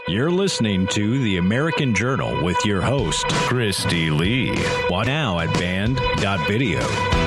You're listening to The American Journal with your host, Christy Lee. Watch now at band.video.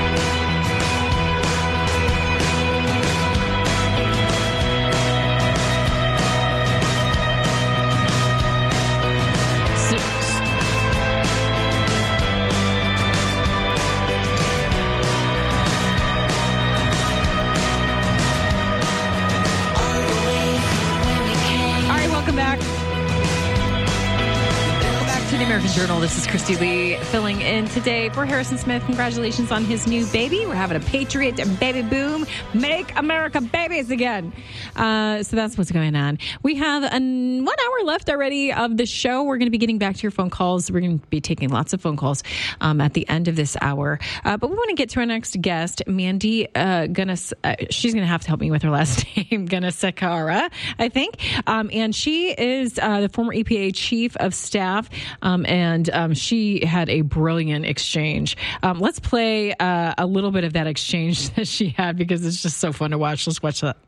American Journal. This is Christy Lee filling in today for Harrison Smith. Congratulations on his new baby. We're having a Patriot baby boom. Make America babies again. So that's what's going on. We have 1 hour left already of the show. We're going to be getting back to your phone calls. We're going to be taking lots of phone calls at the end of this hour. But we want to get to our next guest, Mandy she's going to have to help me with her last name, Gunasekawa, I think. And she is the former EPA Chief of Staff. And she had a brilliant exchange. Let's play a little bit of that exchange that she had because it's just so fun to watch. Let's watch that.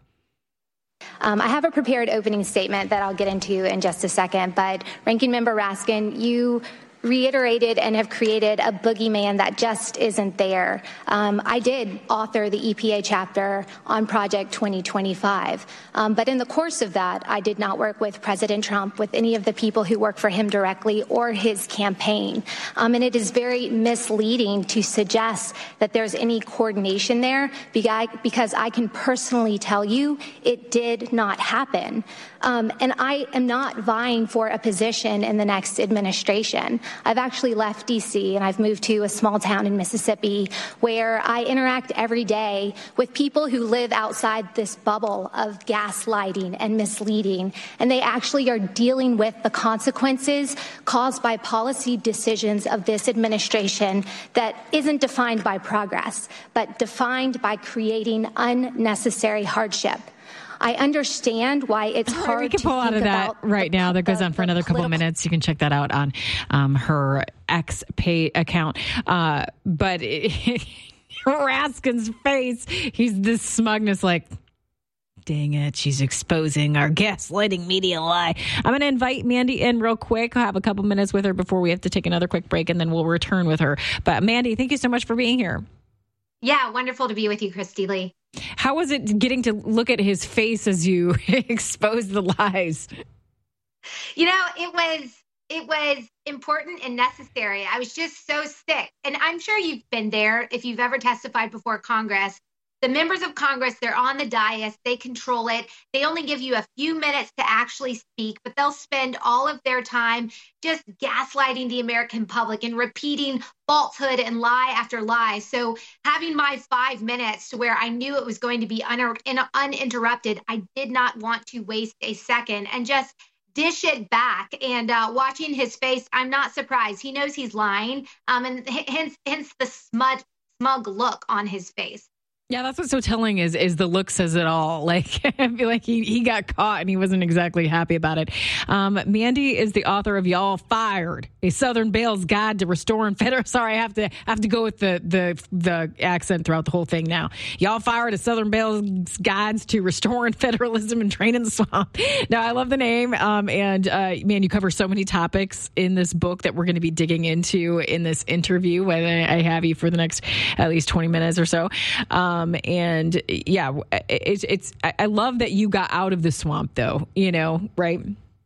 I have a prepared opening statement that I'll get into in just a second, but Ranking Member Raskin, you reiterated and have created a boogeyman that just isn't there. I did author the EPA chapter on Project 2025, but in the course of that, I did not work with President Trump, with any of the people who work for him directly or his campaign. And it is very misleading to suggest that there's any coordination there because I can personally tell you it did not happen. And I am not vying for a position in the next administration. I've actually left D.C. and I've moved to a small town in Mississippi where I interact every day with people who live outside this bubble of gaslighting and misleading, and they actually are dealing with the consequences caused by policy decisions of this administration that isn't defined by progress, but defined by creating unnecessary hardship. I understand why it's hard. We can pull out of that right now. That goes on for another couple of minutes. You can check that out on her X pay account. But Raskin's face, he's this smugness like, dang it, she's exposing our gaslighting media lie. I'm going to invite Mandy in real quick. I'll have a couple minutes with her before we have to take another quick break, and then we'll return with her. But Mandy, thank you so much for being here. Yeah, wonderful to be with you, Christy Lee. How was it getting to look at his face as you exposed the lies? You know, it was important and necessary. I was just so sick. And I'm sure you've been there if you've ever testified before Congress. The members of Congress, they're on the dais, they control it. They only give you a few minutes to actually speak, but they'll spend all of their time just gaslighting the American public and repeating falsehood and lie after lie. So having my 5 minutes to where I knew it was going to be uninterrupted, I did not want to waste a second and just dish it back. And watching his face, I'm not surprised. He knows he's lying, and hence the smug look on his face. Yeah, that's what's so telling is the look says it all. Like, I feel like he got caught and he wasn't exactly happy about it. Mandy is the author of Y'all Fired, A Southern Belles Guide to Restoring Federalism. Sorry, I have to go with the accent throughout the whole thing now. Y'all Fired, A Southern Belles Guides to Restoring Federalism and Draining the Swamp. Now, I love the name. And man, you cover so many topics in this book that we're going to be digging into in this interview when I have you for the next at least 20 minutes or so. And yeah, I love that you got out of the swamp though, right?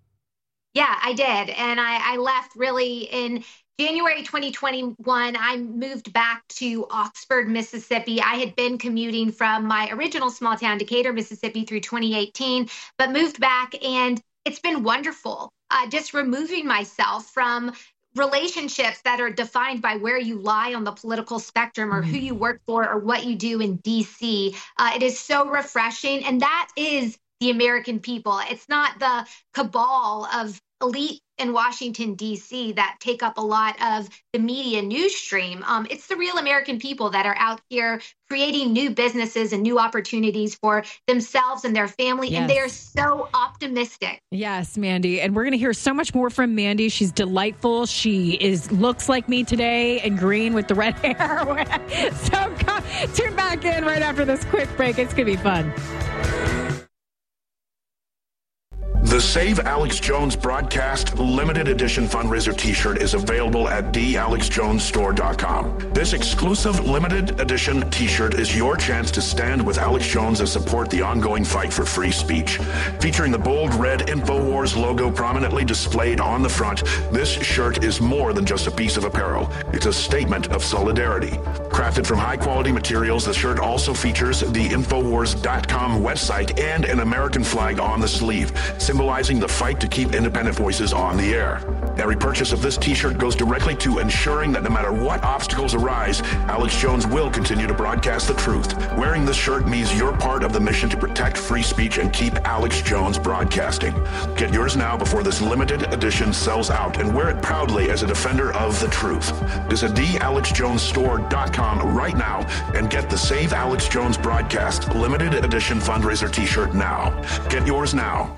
Yeah, I did. And I left really in January 2021. I moved back to Oxford, Mississippi. I had been commuting from my original small town, Decatur, Mississippi through 2018, but moved back, and it's been wonderful. Just removing myself from relationships that are defined by where you lie on the political spectrum or who you work for or what you do in DC. It is so refreshing. And that is the American people. It's not the cabal of elite in Washington, D.C. that take up a lot of the media news stream. It's the real American people that are out here creating new businesses and new opportunities for themselves and their family. Yes. And they're so optimistic. Yes, Mandy. And we're going to hear so much more from Mandy. She's delightful. She looks like me today and green with the red hair. So tune back in right after this quick break. It's going to be fun. The Save Alex Jones Broadcast Limited Edition Fundraiser t-shirt is available at thealexjonesstore.com. This exclusive limited edition t-shirt is your chance to stand with Alex Jones and support the ongoing fight for free speech. Featuring the bold red InfoWars logo prominently displayed on the front, this shirt is more than just a piece of apparel. It's a statement of solidarity. Crafted from high-quality materials, the shirt also features the Infowars.com website and an American flag on the sleeve, symbolizing the fight to keep independent voices on the air. Every purchase of this t-shirt goes directly to ensuring that no matter what obstacles arise, Alex Jones will continue to broadcast the truth. Wearing this shirt means you're part of the mission to protect free speech and keep Alex Jones broadcasting. Get yours now before this limited edition sells out, and wear it proudly as a defender of the truth. Visit thealexjonesstore.com right now and get the Save Alex Jones Broadcast Limited Edition Fundraiser t-shirt now. Get yours now.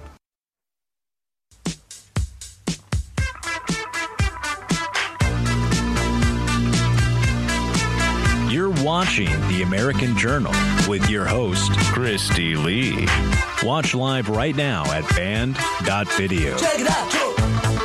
You're watching The American Journal with your host, Christy Lee. Watch live right now at band.video. Check it out, Joe.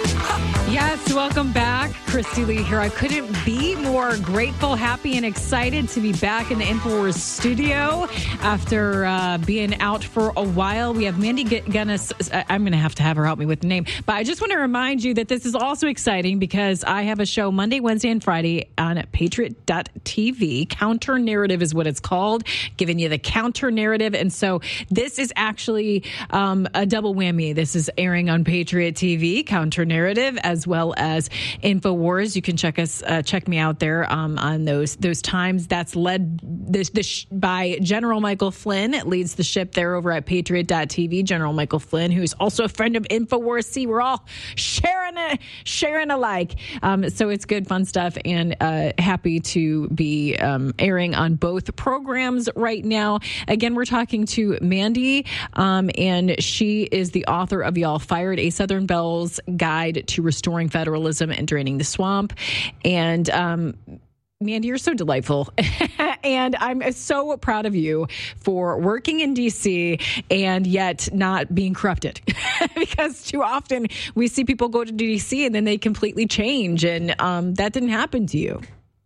Yes, welcome back. Christy Lee here. I couldn't be more grateful, happy, and excited to be back in the InfoWars studio after being out for a while. We have Mandy Gunness. I'm going to have her help me with the name. But I just want to remind you that this is also exciting because I have a show Monday, Wednesday, and Friday on Patriot.tv. Counter Narrative is what it's called, giving you the counter narrative. And so this is actually a double whammy. This is airing on Patriot TV, Counter Narrative, as well as InfoWars. You can check me out there on those times. That's led by General Michael Flynn. It leads the ship there over at Patriot.tv. General Michael Flynn, who's also a friend of InfoWars. See, we're all sharing alike. So it's good, fun stuff, and happy to be airing on both programs right now. Again, we're talking to Mandy, and she is the author of Y'all Fired, A Southern Belle's Guide to Restoring Federalism and Draining the Swamp. And Mandy, you're so delightful. And I'm so proud of you for working in D.C. and yet not being corrupted. Because too often we see people go to D.C. and then they completely change. And that didn't happen to you.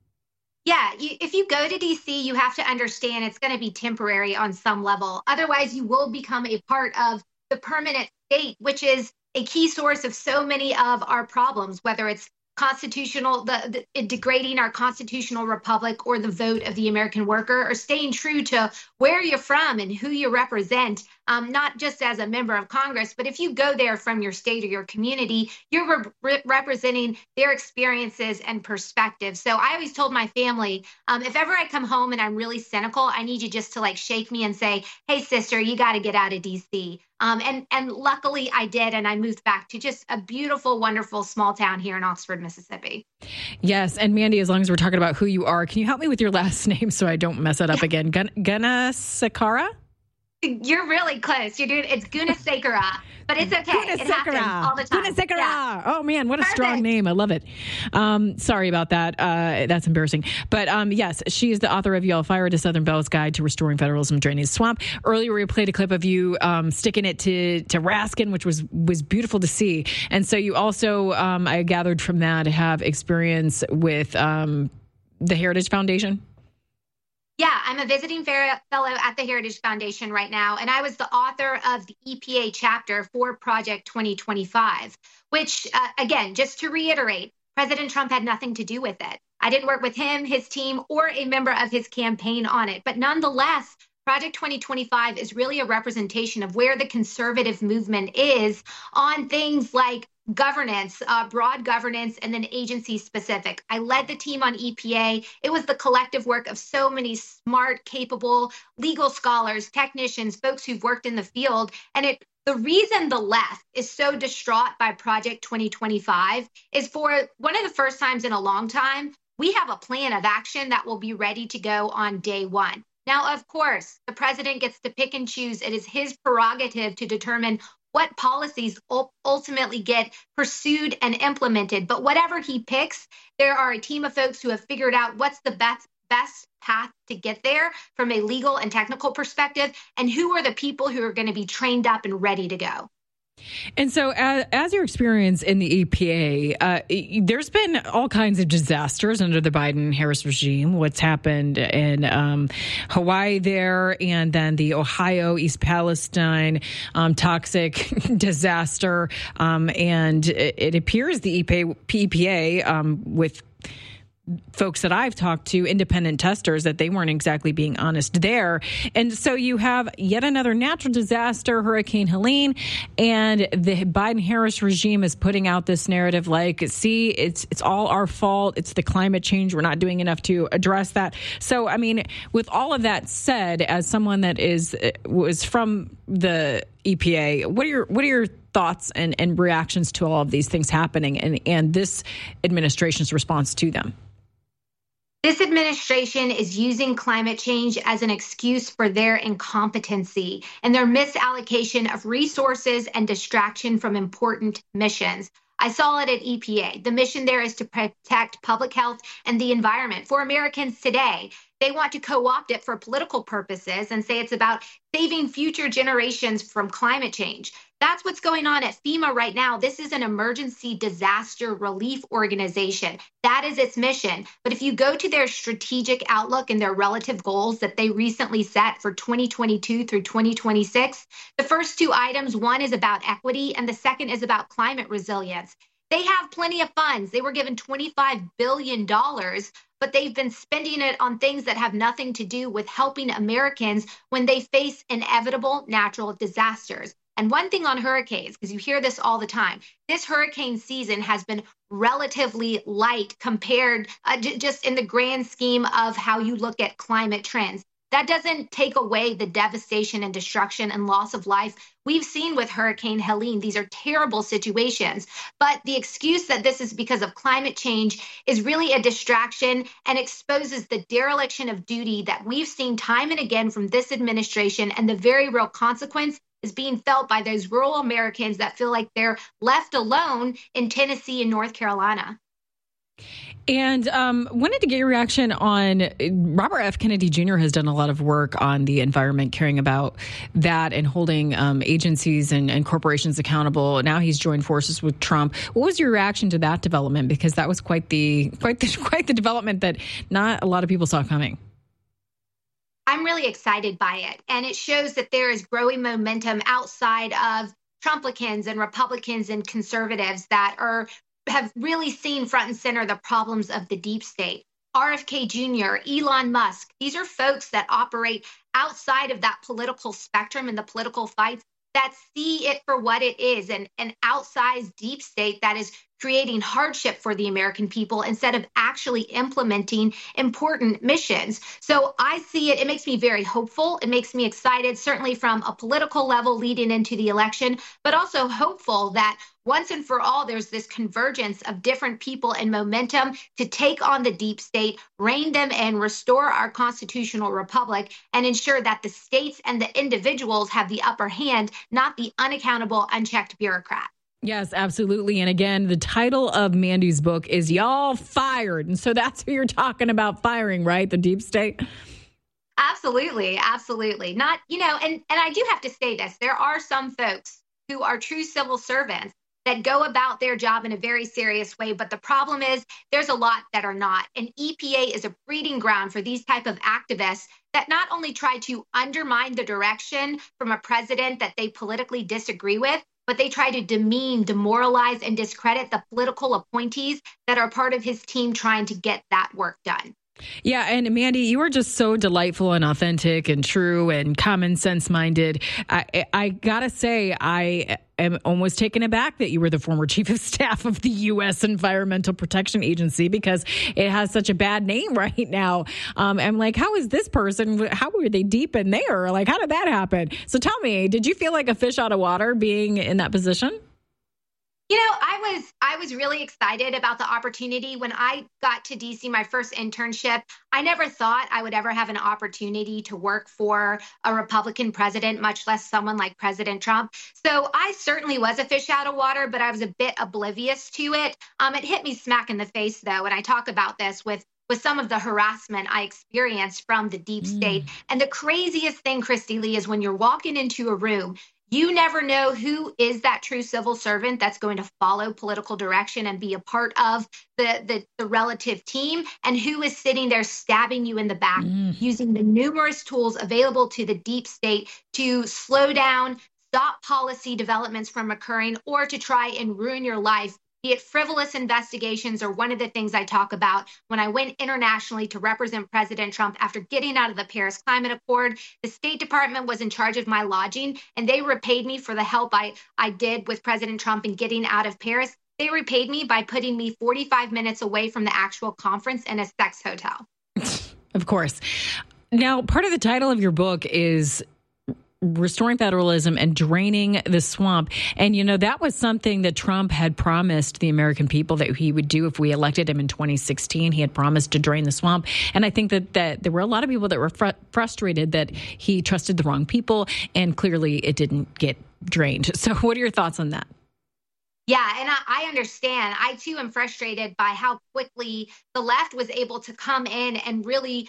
Yeah, if you go to D.C., you have to understand it's going to be temporary on some level. Otherwise, you will become a part of the permanent state, which is a key source of so many of our problems, whether it's constitutional, the degrading our constitutional republic, or the vote of the American worker, or staying true to where you're from and who you represent, not just as a member of Congress, but if you go there from your state or your community, you're representing their experiences and perspectives. So I always told my family, if ever I come home and I'm really cynical, I need you just to shake me and say, hey, sister, you got to get out of D.C. And luckily I did, and I moved back to just a beautiful, wonderful small town here in Oxford, Mississippi. Yes, and Mandy, as long as we're talking about who you are, can you help me with your last name so I don't mess it up again? Gunasekara? You're really close. You're doing it's Gunasekara, but it's okay. It happens all the time. Gunasekara. Yeah. Oh man, what a Perfect. strong name! I love it. Sorry about that. That's embarrassing. But yes, she is the author of Y'all Fired, A Southern Belle's Guide to Restoring Federalism, Draining the Swamp. Earlier, we played a clip of you sticking it to Raskin, which was beautiful to see. And so you also, I gathered from that, have experience with the Heritage Foundation. Yeah, I'm a visiting fellow at the Heritage Foundation right now, and I was the author of the EPA chapter for Project 2025, which, again, just to reiterate, President Trump had nothing to do with it. I didn't work with him, his team, or a member of his campaign on it. But nonetheless, Project 2025 is really a representation of where the conservative movement is on things like governance, broad governance, and then agency specific. I led the team on EPA. It was the collective work of so many smart, capable legal scholars, technicians, folks who've worked in the field. And the reason the left is so distraught by Project 2025 is for one of the first times in a long time, we have a plan of action that will be ready to go on day one. Now, of course, the president gets to pick and choose. It is his prerogative to determine what policies ultimately get pursued and implemented. But whatever he picks, there are a team of folks who have figured out what's the best path to get there from a legal and technical perspective, and who are the people who are going to be trained up and ready to go. And so as your experience in the EPA, there's been all kinds of disasters under the Biden-Harris regime. What's happened in Hawaii there, and then the Ohio, East Palestine toxic disaster. And it appears the EPA with folks that I've talked to, independent testers, that they weren't exactly being honest there. And so you have yet another natural disaster, Hurricane Helene, and the Biden-Harris regime is putting out this narrative like, see, it's all our fault. It's the climate change. We're not doing enough to address that. So, I mean, with all of that said, as someone that was from the EPA, what are your thoughts and reactions to all of these things happening and this administration's response to them? This administration is using climate change as an excuse for their incompetency and their misallocation of resources and distraction from important missions. I saw it at EPA. The mission there is to protect public health and the environment for Americans today. They want to co-opt it for political purposes and say it's about saving future generations from climate change. That's what's going on at FEMA right now. This is an emergency disaster relief organization. That is its mission. But if you go to their strategic outlook and their relative goals that they recently set for 2022 through 2026, the first two items, one is about equity and the second is about climate resilience. They have plenty of funds. They were given $25 billion, but they've been spending it on things that have nothing to do with helping Americans when they face inevitable natural disasters. And one thing on hurricanes, because you hear this all the time, this hurricane season has been relatively light compared just in the grand scheme of how you look at climate trends. That doesn't take away the devastation and destruction and loss of life we've seen with Hurricane Helene. These are terrible situations. But the excuse that this is because of climate change is really a distraction and exposes the dereliction of duty that we've seen time and again from this administration, and the very real consequence is being felt by those rural Americans that feel like they're left alone in Tennessee and North Carolina. And wanted to get your reaction on Robert F. Kennedy Jr. has done a lot of work on the environment, caring about that and holding agencies and corporations accountable. Now he's joined forces with Trump. What was your reaction to that development? Because that was quite the development that not a lot of people saw coming. I'm really excited by it. And it shows that there is growing momentum outside of Trumplicans and Republicans and conservatives that have really seen front and center the problems of the deep state. RFK Jr., Elon Musk, these are folks that operate outside of that political spectrum and the political fights that see it for what it is, an outsized deep state that is creating hardship for the American people instead of actually implementing important missions. So I see it. It makes me very hopeful. It makes me excited, certainly from a political level leading into the election, but also hopeful that once and for all, there's this convergence of different people and momentum to take on the deep state, rein them in, restore our constitutional republic, and ensure that the states and the individuals have the upper hand, not the unaccountable, unchecked bureaucrat. Yes, absolutely. And again, the title of Mandy's book is Y'all Fired. And so that's who you're talking about firing, right? The deep state? Absolutely. Absolutely. Not, and I do have to say this. There are some folks who are true civil servants that go about their job in a very serious way. But the problem is there's a lot that are not. And EPA is a breeding ground for these type of activists that not only try to undermine the direction from a president that they politically disagree with, but they try to demean, demoralize, and discredit the political appointees that are part of his team trying to get that work done. Yeah. And Mandy, you are just so delightful and authentic and true and common sense minded. I got to say, I am almost taken aback that you were the former chief of staff of the U.S. Environmental Protection Agency, because it has such a bad name right now. I'm like, how is this person? How were they deep in there? Like, how did that happen? So tell me, did you feel like a fish out of water being in that position? I was really excited about the opportunity. When I got to DC, my first internship, I never thought I would ever have an opportunity to work for a Republican president, much less someone like President Trump. So I certainly was a fish out of water, but I was a bit oblivious to it. It hit me smack in the face, though, and I talk about this with some of the harassment I experienced from the deep state. And the craziest thing, Christy Lee, is when you're walking into a room, You never know who is that true civil servant that's going to follow political direction and be a part of the relative team, and who is sitting there stabbing you in the back using the numerous tools available to the deep state to slow down, stop policy developments from occurring, or to try and ruin your life. Be it frivolous investigations or one of the things I talk about when I went internationally to represent President Trump after getting out of the Paris Climate Accord. The State Department was in charge of my lodging, and they repaid me for the help I did with President Trump in getting out of Paris. They repaid me by putting me 45 minutes away from the actual conference in a sex hotel. Of course. Now, part of the title of your book is Restoring Federalism and Draining the Swamp. And, you know, that was something that Trump had promised the American people that he would do if we elected him in 2016. He had promised to drain the swamp. And I think that there were a lot of people that were frustrated that he trusted the wrong people, and clearly it didn't get drained. So what are your thoughts on that? Yeah, and I understand. I, too, am frustrated by how quickly the left was able to come in and really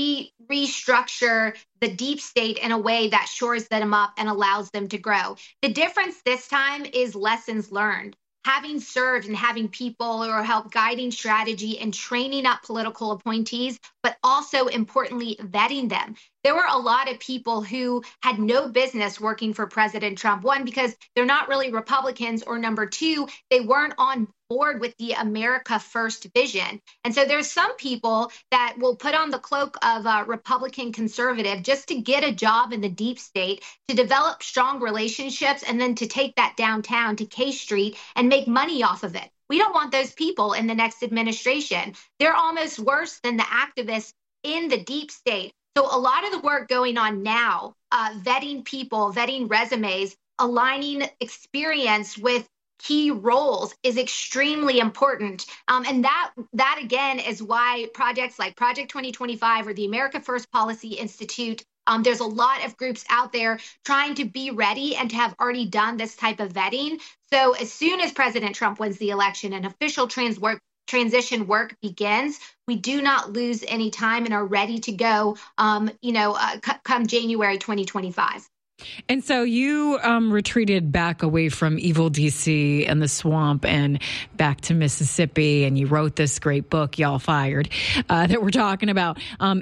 restructure the deep state in a way that shores them up and allows them to grow. The difference this time is lessons learned. Having served and having people or help guiding strategy and training up political appointees, but also importantly, vetting them. There were a lot of people who had no business working for President Trump. One, because they're not really Republicans, or number two, they weren't on board with the America First vision. And so there's some people that will put on the cloak of a Republican conservative just to get a job in the deep state, to develop strong relationships, and then to take that downtown to K Street and make money off of it. We don't want those people in the next administration. They're almost worse than the activists in the deep state. So a lot of the work going on now, vetting people, vetting resumes, aligning experience with key roles is extremely important. And that again is why projects like Project 2025 or the America First Policy Institute, there's a lot of groups out there trying to be ready and to have already done this type of vetting. So as soon as President Trump wins the election and official transition work begins, we do not lose any time and are ready to go, come January 2025. And so you retreated back away from evil D.C. and the swamp and back to Mississippi, and you wrote this great book, Y'all Fired, that we're talking about.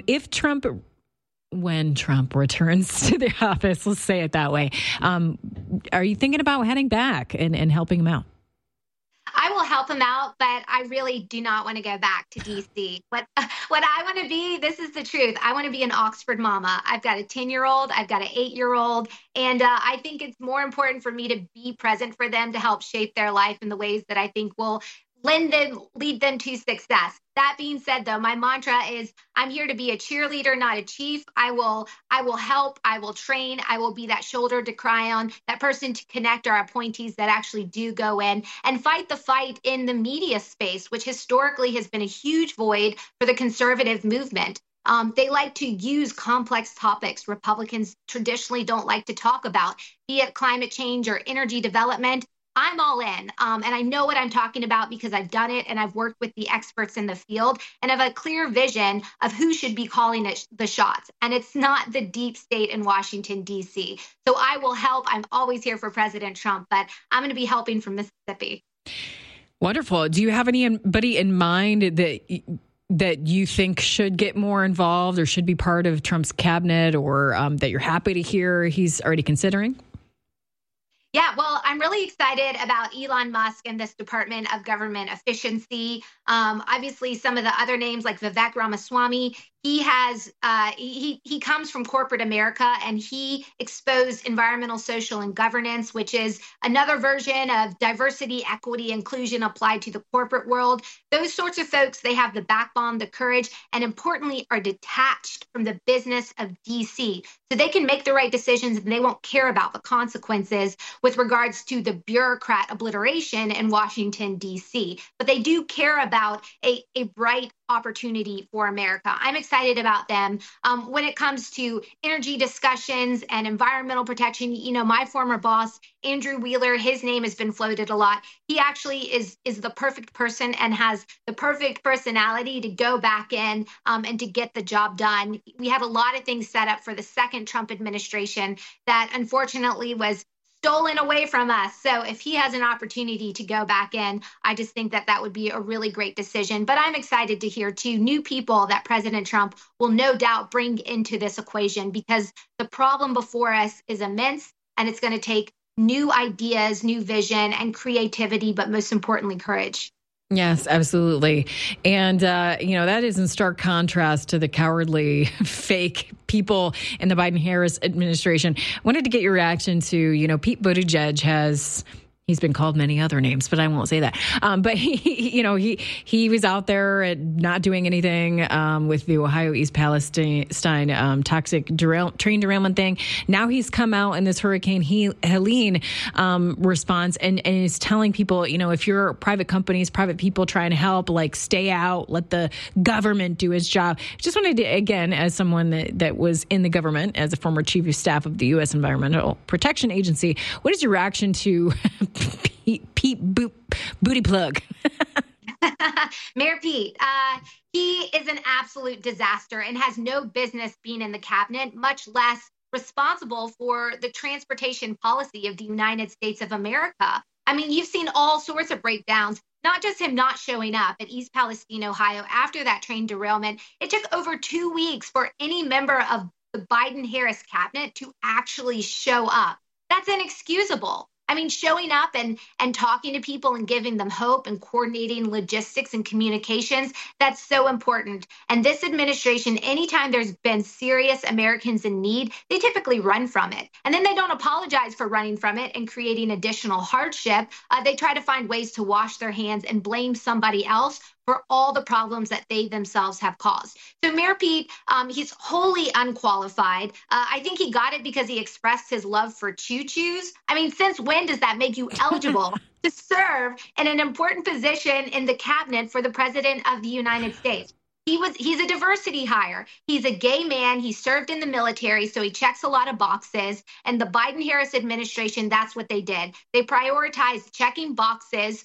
When Trump returns to the office, let's say it that way, are you thinking about heading back and helping him out? I will help him out, but I really do not want to go back to D.C. What I want to be, this is the truth, I want to be an Oxford mama. I've got a 10-year-old, I've got an 8-year-old, and I think it's more important for me to be present for them to help shape their life in the ways that I think will lead them to success. That being said, though, my mantra is I'm here to be a cheerleader, not a chief. I will help, I will train, I will be that shoulder to cry on, that person to connect our appointees that actually do go in and fight the fight in the media space, which historically has been a huge void for the conservative movement. They like to use complex topics Republicans traditionally don't like to talk about, be it climate change or energy development. I'm all in, and I know what I'm talking about because I've done it and I've worked with the experts in the field and have a clear vision of who should be calling the shots. And it's not the deep state in Washington, D.C. So I will help. I'm always here for President Trump, but I'm going to be helping from Mississippi. Wonderful. Do you have anybody in mind that you think should get more involved or should be part of Trump's cabinet, or that you're happy to hear he's already considering? Yeah, well, I'm really excited about Elon Musk and this Department of Government Efficiency. Obviously, some of the other names like Vivek Ramaswamy, he comes from corporate America, and he exposed environmental, social, and governance, which is another version of diversity, equity, inclusion applied to the corporate world. Those sorts of folks, they have the backbone, the courage, and importantly, are detached from the business of DC. So they can make the right decisions and they won't care about the consequences with regards to the bureaucrat obliteration in Washington, D.C. But they do care about a bright opportunity for America. I'm excited about them. When it comes to energy discussions and environmental protection, my former boss, Andrew Wheeler, his name has been floated a lot. He actually is the perfect person and has the perfect personality to go back in and to get the job done. We had a lot of things set up for the second Trump administration that unfortunately was stolen away from us. So if he has an opportunity to go back in, I just think that that would be a really great decision. But I'm excited to hear too new people that President Trump will no doubt bring into this equation, because the problem before us is immense, and it's going to take new ideas, new vision, and creativity, but most importantly, courage. Yes, absolutely. And, that is in stark contrast to the cowardly, fake people in the Biden-Harris administration. Wanted to get your reaction to, Pete Buttigieg he's been called many other names, but I won't say that. But he was out there and not doing anything with the Ohio East Palestine toxic train derailment thing. Now he's come out in this Hurricane Helene response and is telling people, if you're private companies, private people trying to help, stay out, let the government do its job. Just wanted to, again, as someone that was in the government, as a former chief of staff of the U.S. Environmental Protection Agency, what is your reaction to Pete Booty Plug? Mayor Pete, he is an absolute disaster and has no business being in the cabinet, much less responsible for the transportation policy of the United States of America. I mean, you've seen all sorts of breakdowns, not just him not showing up at East Palestine, Ohio, after that train derailment. It took over 2 weeks for any member of the Biden-Harris cabinet to actually show up. That's inexcusable. I mean, showing up and talking to people and giving them hope and coordinating logistics and communications, that's so important. And this administration, anytime there's been serious Americans in need, they typically run from it. And then they don't apologize for running from it and creating additional hardship. They try to find ways to wash their hands and blame somebody else for all the problems that they themselves have caused. So Mayor Pete, he's wholly unqualified. I think he got it because he expressed his love for choo-choos. I mean, since when does that make you eligible to serve in an important position in the cabinet for the President of the United States? He's a diversity hire. He's a gay man. He served in the military, so he checks a lot of boxes. And the Biden-Harris administration, that's what they did. They prioritized checking boxes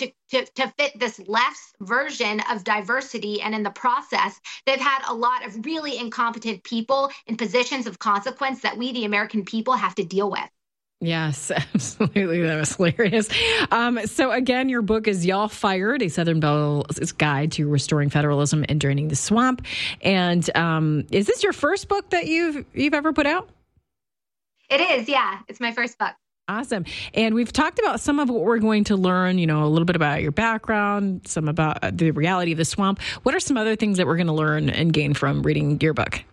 to fit this left's version of diversity. And in the process, they've had a lot of really incompetent people in positions of consequence that we, the American people, have to deal with. Yes, absolutely. That was hilarious. So again, your book is Y'all Fired, a Southern Belle's Guide to Restoring Federalism and Draining the Swamp. And is this your first book that you've ever put out? It is, yeah. It's my first book. Awesome. And we've talked about some of what we're going to learn, a little bit about your background, some about the reality of the swamp. What are some other things that we're going to learn and gain from reading your book?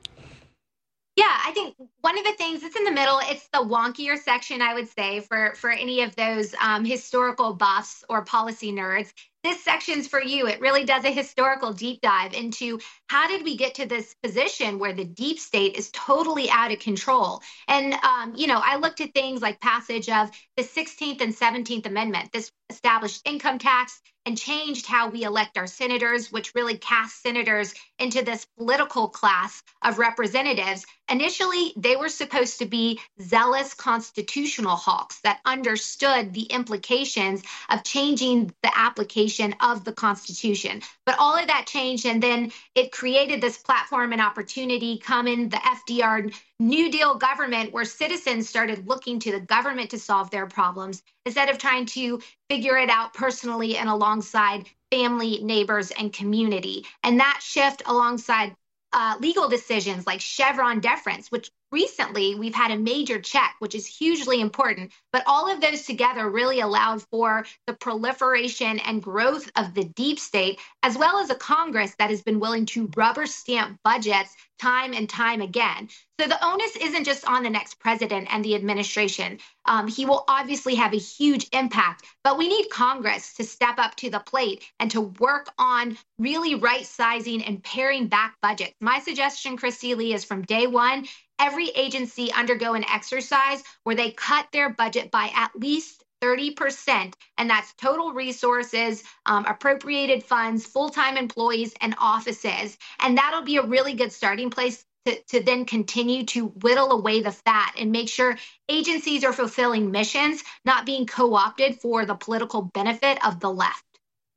Yeah, I think one of the things that's in the middle, it's the wonkier section, I would say, for any of those historical buffs or policy nerds. This section's for you. It really does a historical deep dive into how did we get to this position where the deep state is totally out of control. And, I looked at things like passage of the 16th and 17th Amendment. This established income tax and changed how we elect our senators, which really cast senators into this political class of representatives. Initially, they were supposed to be zealous constitutional hawks that understood the implications of changing the application of the Constitution. But all of that changed, and then it created this platform and opportunity come in the FDR New Deal government, where citizens started looking to the government to solve their problems instead of trying to figure it out personally and alongside family, neighbors, and community. And that shift alongside legal decisions like Chevron deference, which recently we've had a major check, which is hugely important. But all of those together really allowed for the proliferation and growth of the deep state, as well as a Congress that has been willing to rubber stamp budgets time and time again. So the onus isn't just on the next president and the administration. He will obviously have a huge impact, but we need Congress to step up to the plate and to work on really right-sizing and paring back budgets. My suggestion, Christy Lee, is from day one, every agency undergo an exercise where they cut their budget by at least 30%, and that's total resources, appropriated funds, full-time employees, and offices. And that'll be a really good starting place to then continue to whittle away the fat and make sure agencies are fulfilling missions, not being co-opted for the political benefit of the left.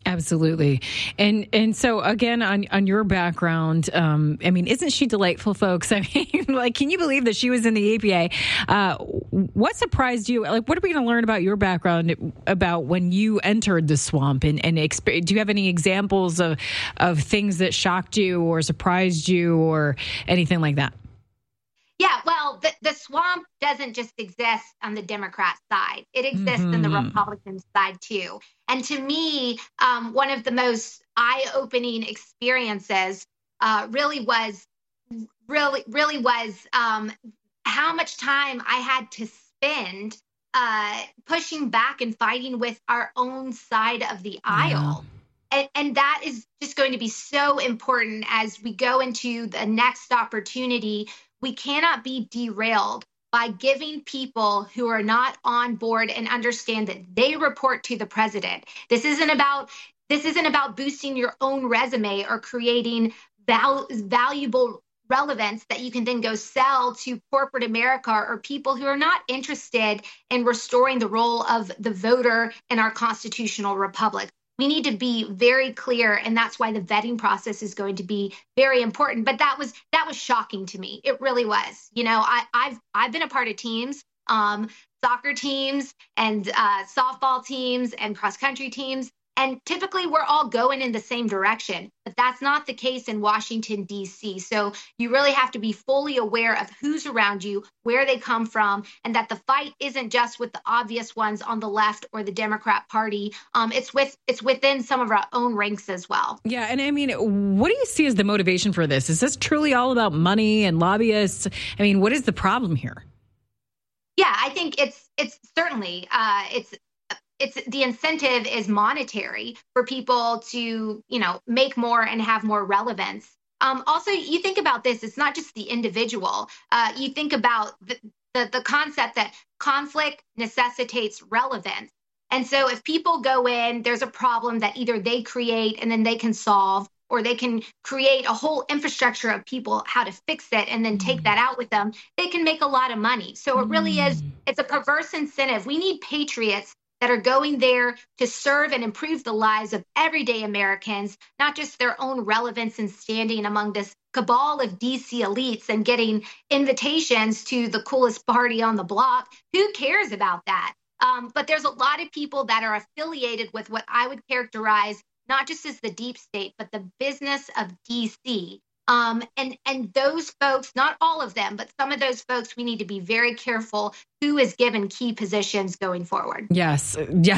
Absolutely. And so again, on your background, I mean, isn't she delightful, folks? I mean, like, can you believe that she was in the EPA? What surprised you? Like, what are we going to learn about your background about when you entered the swamp? And do you have any examples of things that shocked you or surprised you or anything like that? Yeah, well, the swamp doesn't just exist on the Democrat side. It exists in the Republican side, too. And to me, one of the most eye-opening experiences really was how much time I had to spend pushing back and fighting with our own side of the aisle. And that is just going to be so important as we go into the next opportunity. We cannot be derailed by giving people who are not on board and understand that they report to the president. This isn't about boosting your own resume or creating valuable relevance that you can then go sell to corporate America or people who are not interested in restoring the role of the voter in our constitutional republic. We need to be very clear, and that's why the vetting process is going to be very important. But that was shocking to me. It really was. You know, I've been a part of teams, soccer teams, and softball teams, and cross country teams, and typically we're all going in the same direction. But that's not the case in Washington, D.C. So you really have to be fully aware of who's around you, where they come from, and that the fight isn't just with the obvious ones on the left or the Democrat Party. It's within some of our own ranks as well. Yeah, and I mean, what do you see as the motivation for this? Is this truly all about money and lobbyists? I mean, what is the problem here? Yeah, I think it's certainly it's the incentive is monetary for people to, make more and have more relevance. Also, you think about this, it's not just the individual. You think about the concept that conflict necessitates relevance. And so if people go in, there's a problem that either they create and then they can solve, or they can create a whole infrastructure of people how to fix it and then take that out with them. They can make a lot of money. So it really it's a perverse incentive. We need patriots that are going there to serve and improve the lives of everyday Americans, not just their own relevance and standing among this cabal of DC elites and getting invitations to the coolest party on the block. Who cares about that? But there's a lot of people that are affiliated with what I would characterize not just as the deep state, but the business of DC. And those folks, not all of them, but some of those folks, we need to be very careful who is given key positions going forward. Yes.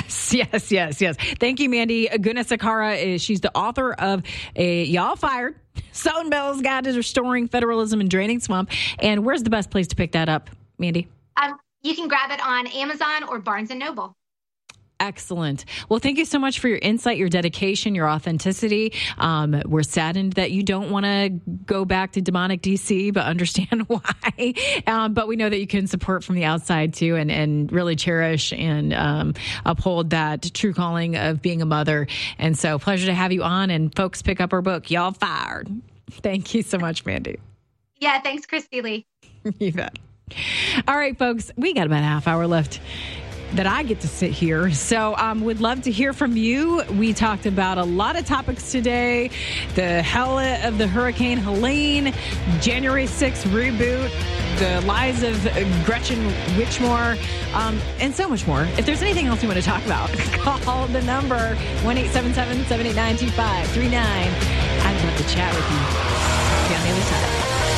Thank you, Mandy Gunasekara. She's the author of Y'all Fired, Southern Bell's Guide to Restoring Federalism and Draining Swamp. And where's the best place to pick that up, Mandy? You can grab it on Amazon or Barnes & Noble. Excellent. Well, thank you so much for your insight, your dedication, your authenticity. We're saddened that you don't want to go back to demonic DC, but understand why. But we know that you can support from the outside too, and really cherish and uphold that true calling of being a mother. And so pleasure to have you on, and folks, pick up our book, Y'all Fired. Thank you so much, Mandy. Yeah, thanks, Christy Lee. You bet. All right, folks, we got about a half hour left that I get to sit here. So would love to hear from you. We talked about a lot of topics today. The hell of the Hurricane Helene, January 6th reboot, the lies of Gretchen Whitmore, and so much more. If there's anything else you want to talk about, call the number 1-877-789-2539. I'd love to chat with you. See you on the other side.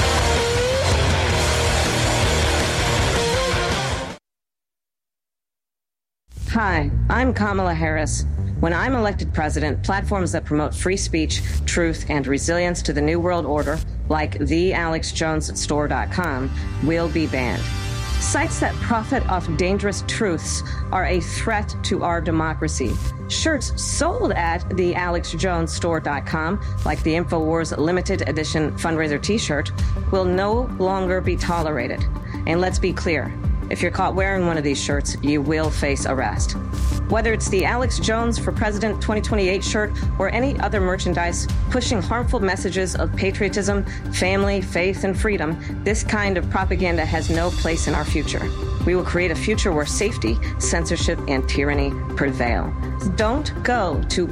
Hi, I'm Kamala Harris. When I'm elected president, platforms that promote free speech, truth, and resilience to the New World Order, like thealexjonesstore.com, will be banned. Sites that profit off dangerous truths are a threat to our democracy. Shirts sold at thealexjonesstore.com, like the InfoWars limited edition fundraiser t-shirt, will no longer be tolerated. And let's be clear, if you're caught wearing one of these shirts, you will face arrest. Whether it's the Alex Jones for President 2028 shirt or any other merchandise pushing harmful messages of patriotism, family, faith, and freedom, this kind of propaganda has no place in our future. We will create a future where safety, censorship, and tyranny prevail. Don't go to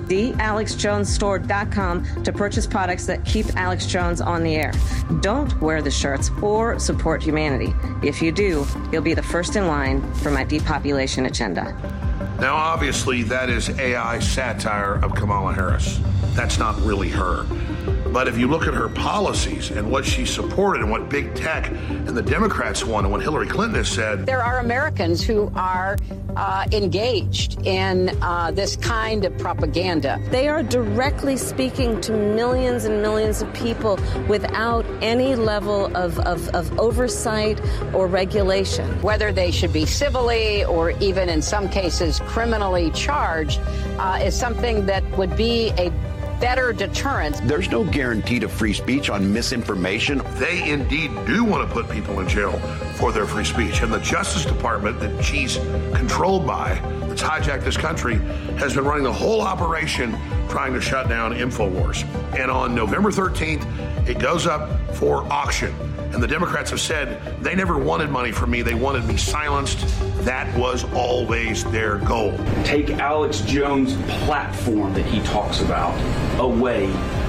thealexjonesstore.com to purchase products that keep Alex Jones on the air. Don't wear the shirts or support humanity. If you do, you'll be the first in line for my depopulation agenda. Now, obviously, that is AI satire of Kamala Harris. That's not really her. But if you look at her policies and what she supported and what big tech and the Democrats want and what Hillary Clinton has said. There are Americans who are engaged in this kind of propaganda. They are directly speaking to millions and millions of people without any level of oversight or regulation. Whether they should be civilly or even in some cases criminally charged is something that would be a better deterrent. There's no guarantee to free speech on misinformation. They indeed do want to put people in jail for their free speech. And the Justice Department that she's controlled by, that's hijacked this country, has been running the whole operation trying to shut down InfoWars. And on November 13th, it goes up for auction. And the Democrats have said they never wanted money from me. They wanted me silenced. That was always their goal. Take Alex Jones' platform that he talks about away.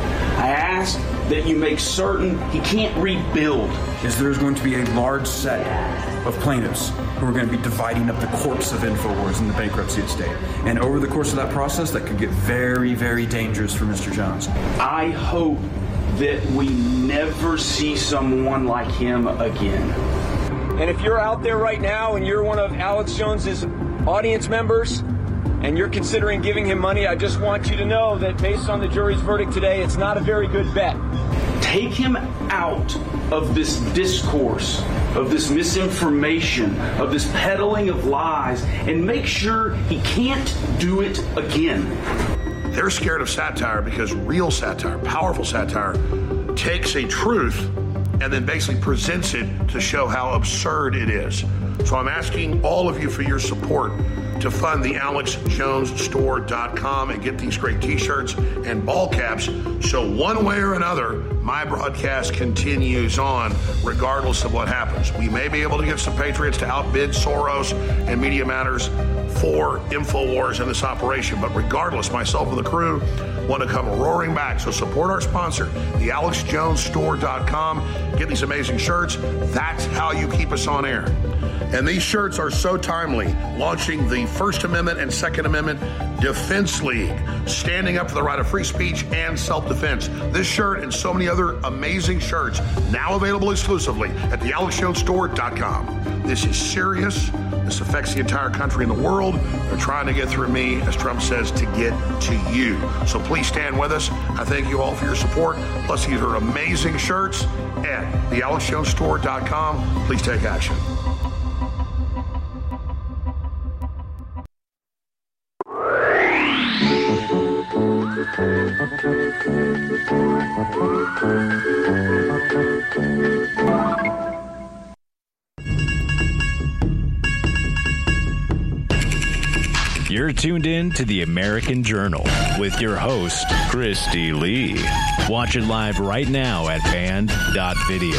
I ask that you make certain he can't rebuild. There's going to be a large set of plaintiffs who are going to be dividing up the corpse of InfoWars in the bankruptcy estate. And over the course of that process, that could get very, very dangerous for Mr. Jones. I hope that we never see someone like him again. And if you're out there right now and you're one of Alex Jones's audience members and you're considering giving him money, I just want you to know that based on the jury's verdict today, it's not a very good bet. Take him out of this discourse, of this misinformation, of this peddling of lies, and make sure he can't do it again. They're scared of satire because real satire, powerful satire, takes a truth and then basically presents it to show how absurd it is. So I'm asking all of you for your support to fund the AlexJonesStore.com and get these great t-shirts and ball caps. So one way or another, my broadcast continues on regardless of what happens. We may be able to get some patriots to outbid Soros and Media Matters for InfoWars in this operation. But regardless, myself and the crew want to come roaring back. So support our sponsor, the AlexJonesStore.com. Get these amazing shirts. That's how you keep us on air. And these shirts are so timely, launching the First Amendment and Second Amendment Defense League, standing up for the right of free speech and self-defense. This shirt and so many other amazing shirts now available exclusively at the AlexJonesStore.com. This is serious. This affects the entire country and the world. They're trying to get through me, as Trump says, to get to you. So please stand with us. I thank you all for your support. Plus, these are amazing shirts at the AlexJonesStore.com. Please take action. You're tuned in to the American Journal with your host, Christy Lee. Watch it live right now at band.video.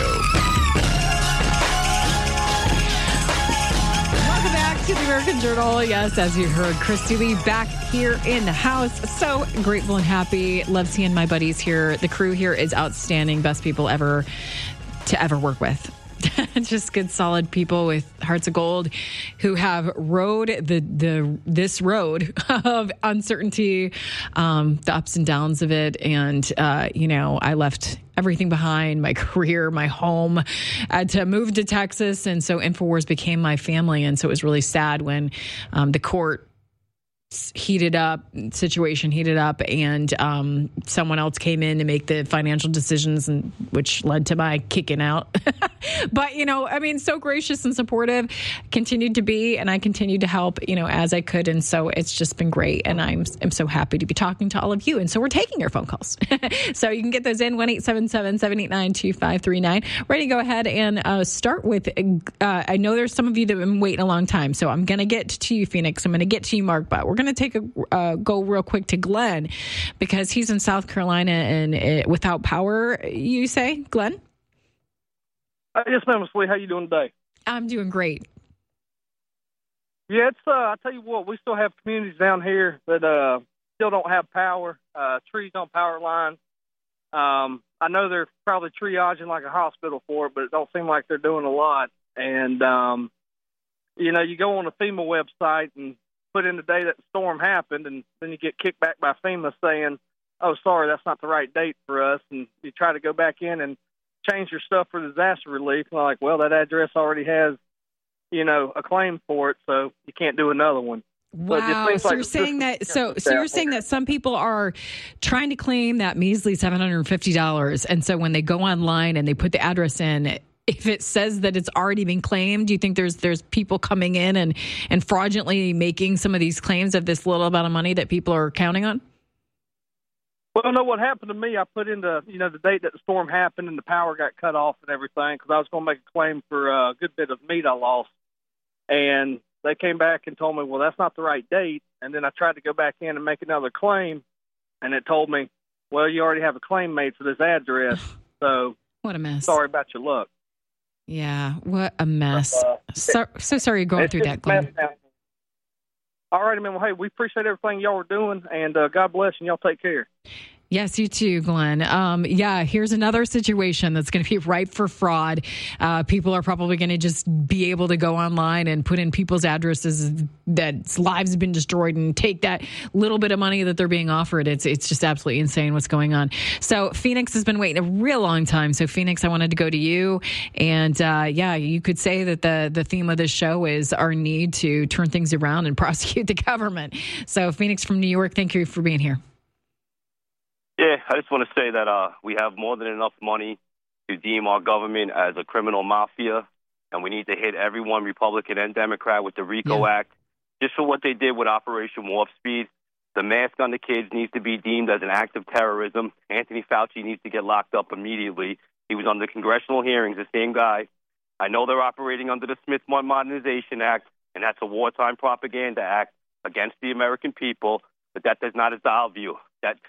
Welcome back to the American Journal. Yes, as you heard, Christy Lee back here in the house. So grateful and happy. Love seeing my buddies here. The crew here is outstanding. Best people ever to ever work with. Just good, solid people with hearts of gold who have rode this road of uncertainty, the ups and downs of it. And, I left everything behind, my career, my home, to move to Texas. And so InfoWars became my family. And so it was really sad when the court situation heated up, and someone else came in to make the financial decisions, and which led to my kicking out. But, so gracious and supportive, continued to be, and I continued to help, as I could. And so it's just been great. And I'm so happy to be talking to all of you. And so we're taking your phone calls. So you can get those in 1-877-789-2539. Ready to go ahead and start with, I know there's some of you that have been waiting a long time. So I'm going to get to you, Phoenix. I'm going to get to you, Mark, but we're going to take a go real quick to Glenn, because he's in South Carolina and without power, you say, Glenn? Yes, ma'am, Lee. How you doing today? I'm doing great. Yeah, it's I tell you what, we still have communities down here that still don't have power, trees on power lines. I know they're probably triaging like a hospital for it, but it don't seem like they're doing a lot. And, you go on the FEMA website and put in the day that the storm happened, and then you get kicked back by FEMA saying, oh, sorry, that's not the right date for us. And you try to go back in and change your stuff for disaster relief. And I'm like, well, that address already has, a claim for it, so you can't do another one. Wow. So you're saying that you're saying that some people are trying to claim that measly $750. And so when they go online and they put the address in, if it says that it's already been claimed, do you think there's people coming in and fraudulently making some of these claims of this little amount of money that people are counting on? Well, no, what happened to me, I put in the date that the storm happened and the power got cut off and everything because I was going to make a claim for a good bit of meat I lost. And they came back and told me, well, that's not the right date. And then I tried to go back in and make another claim, and it told me, well, you already have a claim made for this address. So what a mess. Sorry about your luck. Yeah, what a mess. So sorry you're going through that, Glenn. All righty, man. Well, hey, we appreciate everything y'all are doing, and God bless, and y'all take care. Yes, you too, Glenn. Here's another situation that's going to be ripe for fraud. People are probably going to just be able to go online and put in people's addresses that lives have been destroyed and take that little bit of money that they're being offered. It's just absolutely insane what's going on. So Phoenix has been waiting a real long time. So Phoenix, I wanted to go to you. And you could say that the theme of this show is our need to turn things around and prosecute the government. So Phoenix from New York, thank you for being here. Yeah, I just want to say that we have more than enough money to deem our government as a criminal mafia, and we need to hit everyone, Republican and Democrat, with the RICO Act. Just for what they did with Operation Warp Speed, the mask on the kids needs to be deemed as an act of terrorism. Anthony Fauci needs to get locked up immediately. He was on the congressional hearings, the same guy. I know they're operating under the Smith Modernization Act, and that's a wartime propaganda act against the American people, but that does not absolve you.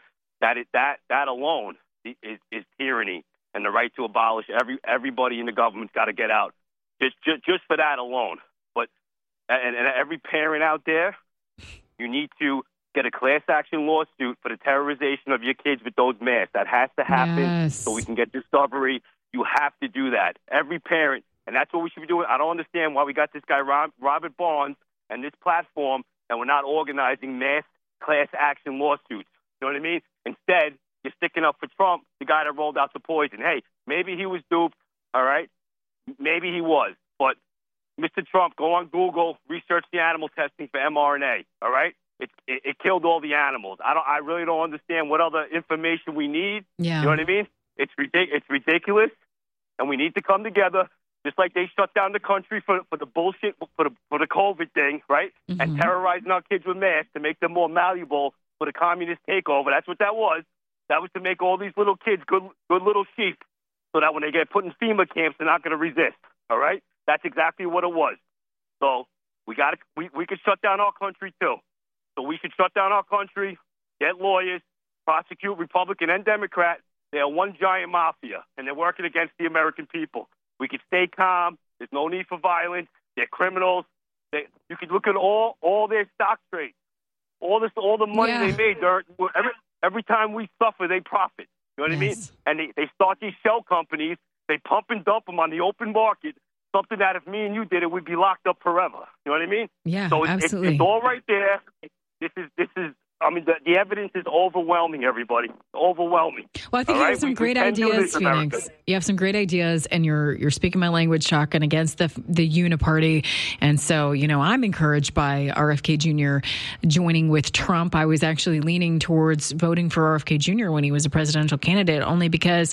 That alone is tyranny, and the right to abolish everybody in the government's got to get out. Just for that alone. But and every parent out there, you need to get a class action lawsuit for the terrorization of your kids with those masks. That has to happen so we can get discovery. You have to do that. Every parent, and that's what we should be doing. I don't understand why we got this guy Robert Barnes and this platform, and we're not organizing mass class action lawsuits. You know what I mean? Instead, you're sticking up for Trump, the guy that rolled out the poison. Hey, maybe he was duped, all right? Maybe he was. But, Mr. Trump, go on Google, research the animal testing for mRNA, all right? It killed all the animals. I really don't understand what other information we need. Yeah. You know what I mean? It's ridiculous, and we need to come together, just like they shut down the country for the bullshit, for the COVID thing, right? Mm-hmm. And terrorizing our kids with masks to make them more malleable for the communist takeover. That's what that was. That was to make all these little kids good little sheep so that when they get put in FEMA camps, they're not going to resist. All right? That's exactly what it was. So we could shut down our country too. So we should shut down our country, get lawyers, prosecute Republican and Democrat. They are one giant mafia, and they're working against the American people. We could stay calm. There's no need for violence. They're criminals. You could look at all their stock trades. All the money they made, every time we suffer, they profit. You know what I mean? And they start these shell companies. They pump and dump them on the open market, something that if me and you did it, we'd be locked up forever. You know what I mean? Yeah, so absolutely. It's all right there. This is. I mean, the evidence is overwhelming, everybody. Overwhelming. Well, I think you have some great ideas, Phoenix. You have some great ideas, and you're speaking my language, talking against the uniparty. And so, I'm encouraged by RFK Jr. joining with Trump. I was actually leaning towards voting for RFK Jr. when he was a presidential candidate, only because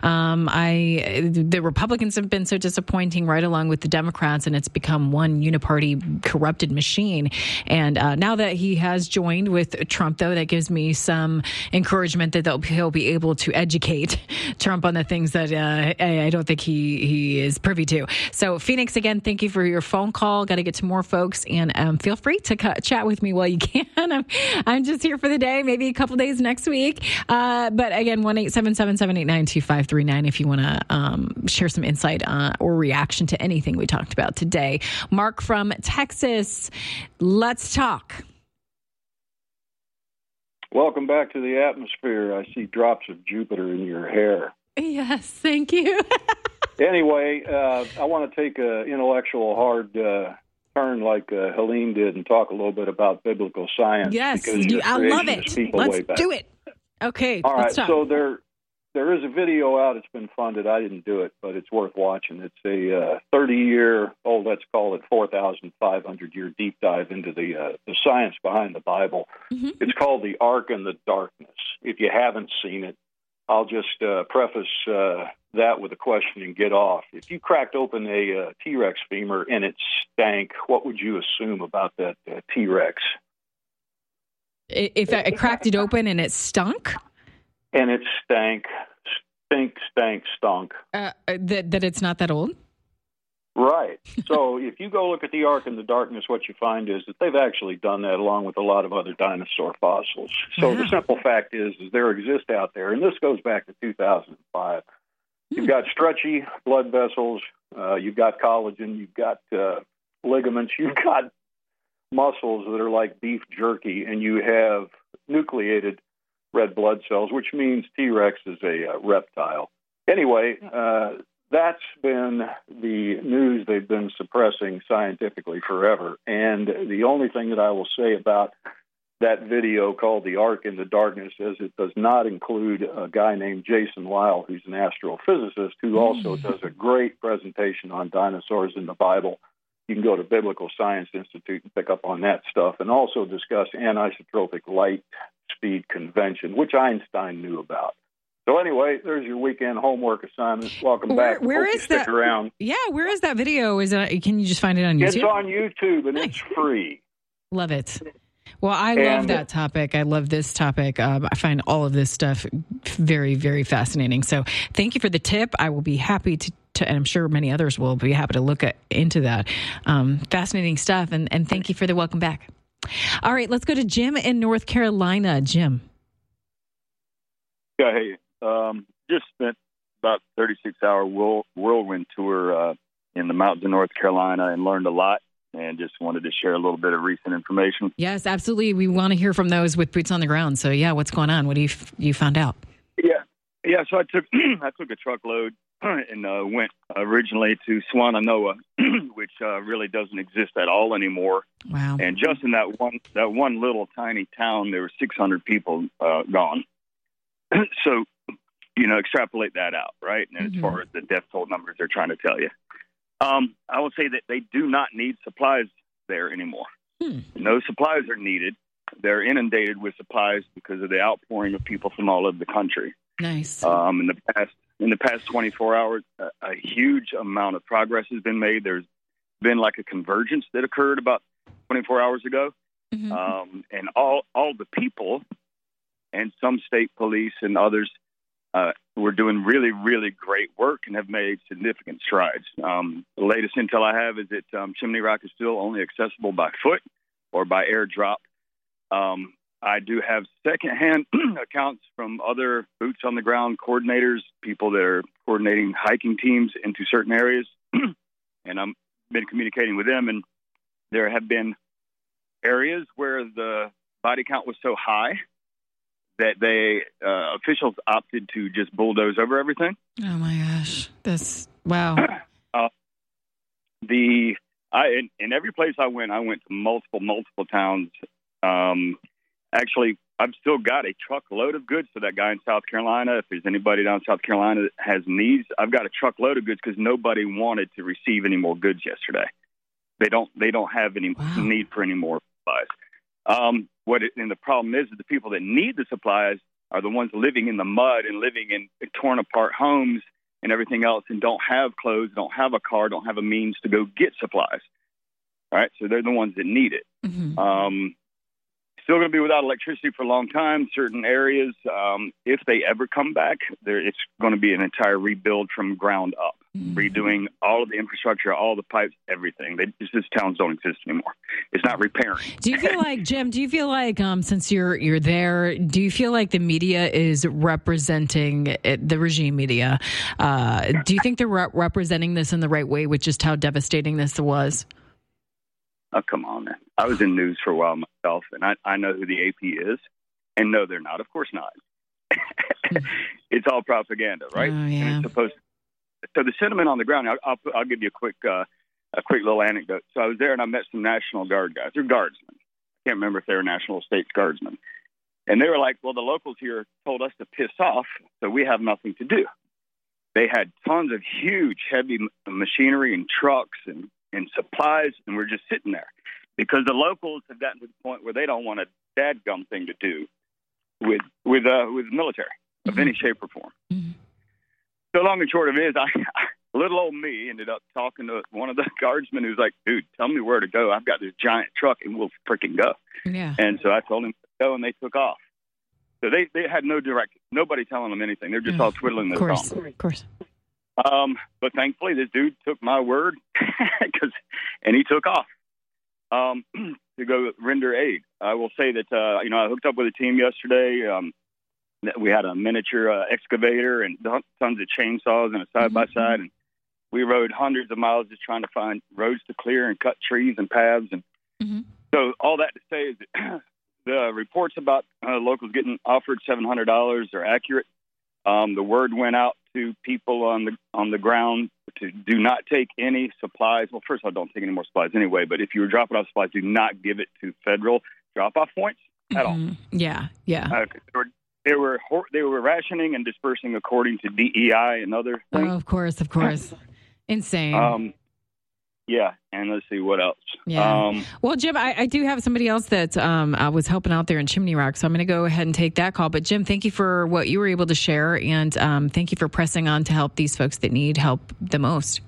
the Republicans have been so disappointing right along with the Democrats, and it's become one uniparty corrupted machine. And now that he has joined with Trump, though. That gives me some encouragement that he'll be able to educate Trump on the things that I don't think he is privy to. So, Phoenix, again, thank you for your phone call. Got to get to more folks, and feel free to chat with me while you can. I'm just here for the day, maybe a couple days next week. But again, 1-877-789-2539 if you want to share some insight or reaction to anything we talked about today. Mark from Texas, let's talk. Welcome back to the atmosphere. I see drops of Jupiter in your hair. Yes, thank you. Anyway, I want to take an intellectual hard turn like Helene did and talk a little bit about biblical science. Yes, I love it. Let's do it. Okay, all right, let's talk. So there is a video out. It's been funded. I didn't do it, but it's worth watching. It's a 30-year, let's call it 4,500-year deep dive into the science behind the Bible. Mm-hmm. It's called The Ark in the Darkness. If you haven't seen it, I'll just preface that with a question and get off. If you cracked open a T-Rex femur and it stank, what would you assume about that T-Rex? If I cracked it open and it stunk? And it stunk. That it's not that old? Right. So if you go look at the Ark in the Darkness, what you find is that they've actually done that along with a lot of other dinosaur fossils. So the simple fact is there exist out there, and this goes back to 2005. You've got stretchy blood vessels, you've got collagen, you've got ligaments, you've got muscles that are like beef jerky, and you have nucleated red blood cells, which means T-Rex is a reptile. Anyway, that's been the news they've been suppressing scientifically forever. And the only thing that I will say about that video called The Ark in the Darkness is it does not include a guy named Jason Lyle, who's an astrophysicist, who also does a great presentation on dinosaurs in the Bible. You can go to Biblical Science Institute and pick up on that stuff, and also discuss anisotropic light speed convention, which Einstein knew about. So anyway, there's your weekend homework assignment. Welcome back. Where is that? Stick around. Yeah, where is that video? Can you just find it on YouTube? It's on YouTube, and it's free. Love it. Well, I love that topic. I love this topic. I find all of this stuff very, very fascinating. So thank you for the tip. I will be happy to and I'm sure many others will be happy to look into that. Fascinating stuff. And thank you for the welcome back. All right, let's go to Jim in North Carolina. Jim. Yeah, hey. Just spent about 36-hour whirlwind tour in the mountains of North Carolina and learned a lot, and just wanted to share a little bit of recent information. Yes, absolutely. We want to hear from those with boots on the ground. So, yeah, what's going on? What do you found out? Yeah. So I took a truckload and went originally to Swannanoa, which really doesn't exist at all anymore. Wow! And just in that one little tiny town, there were 600 people gone. So, extrapolate that out, right? And as far as the death toll numbers they're trying to tell you, I will say that they do not need supplies there anymore. No supplies are needed. They're inundated with supplies because of the outpouring of people from all over the country. Nice. In the past 24 hours, a huge amount of progress has been made. There's been like a convergence that occurred about 24 hours ago, and all the people and some state police and others were doing really, really great work and have made significant strides. The latest intel I have is that Chimney Rock is still only accessible by foot or by airdrop. I do have secondhand accounts from other boots on the ground coordinators, people that are coordinating hiking teams into certain areas, and I've been communicating with them, and there have been areas where the body count was so high that officials opted to just bulldoze over everything. Oh my gosh, wow. In every place I went to multiple towns. Actually, I've still got a truckload of goods for that guy in South Carolina. If there's anybody down in South Carolina that has needs, I've got a truckload of goods because nobody wanted to receive any more goods yesterday. They don't have any need for any more supplies. And the problem is that the people that need the supplies are the ones living in the mud and living in torn apart homes and everything else, and don't have clothes, don't have a car, don't have a means to go get supplies. All right, so they're the ones that need it. still going to be without electricity for a long time. Certain areas, if they ever come back, it's going to be an entire rebuild from ground up, redoing all of the infrastructure, all the pipes, everything. These towns don't exist anymore. It's not repairing. Do you feel like, Jim, since you're there, do you feel like the media is representing the regime media? Do you think they're representing this in the right way with just how devastating this was? Oh, come on, man. I was in news for a while myself, and I know who the AP is. And no, they're not. Of course not. It's all propaganda, right? Oh, yeah. And it's supposed to. So the sentiment on the ground, I'll give you a quick little anecdote. So I was there, and I met some National Guard guys. They're guardsmen. I can't remember if they were National States Guardsmen. And they were like, well, the locals here told us to piss off, so we have nothing to do. They had tons of huge, heavy machinery and trucks and supplies, and we're just sitting there because the locals have gotten to the point where they don't want a dadgum thing to do with military of any shape or form. Mm-hmm. So long and short of it is, little old me ended up talking to one of the guardsmen who's like, dude, tell me where to go. I've got this giant truck and we'll freaking go. Yeah. And so I told him to go, and they took off. So they had nobody telling them anything. They're just all twiddling their thumbs. Of course. But thankfully, this dude took my word, and he took off to go render aid. I will say that I hooked up with a team yesterday. We had a miniature excavator and tons of chainsaws and a side-by-side, and we rode hundreds of miles just trying to find roads to clear and cut trees and paths. And so all that to say is that the reports about locals getting offered $700 are accurate. The word went out to people on the ground to do not take any supplies. Well, first of all, don't take any more supplies anyway. But if you were dropping off supplies, do not give it to federal drop-off points at all. Yeah. They were rationing and dispersing according to DEI and other things. Oh, of course. Insane. Yeah, and let's see what else. Yeah. Well, Jim, I do have somebody else that I was helping out there in Chimney Rock, so I'm going to go ahead and take that call. But Jim, thank you for what you were able to share, and thank you for pressing on to help these folks that need help the most.